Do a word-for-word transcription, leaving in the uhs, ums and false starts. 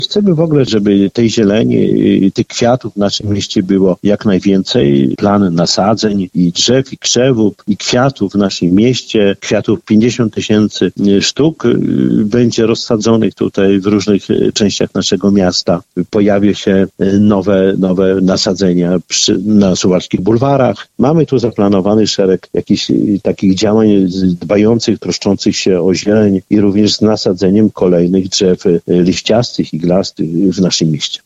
Chcemy w ogóle, żeby tej zieleni, tych kwiatów w naszym mieście było jak najwięcej. Plan nasadzeń i drzew, i krzewów, i kwiatów w naszym mieście. Kwiatów pięćdziesiąt tysięcy sztuk będzie rozsadzonych tutaj w różnych częściach naszego miasta. Pojawią się nowe, nowe nasadzenia przy, na suwalskich bulwarach. Mamy tu zaplanowany szereg jakichś takich działań dbających, troszczących się o zieleń i również z nasadzeniem kolejnych drzew liściastych, iglastych w naszym mieście.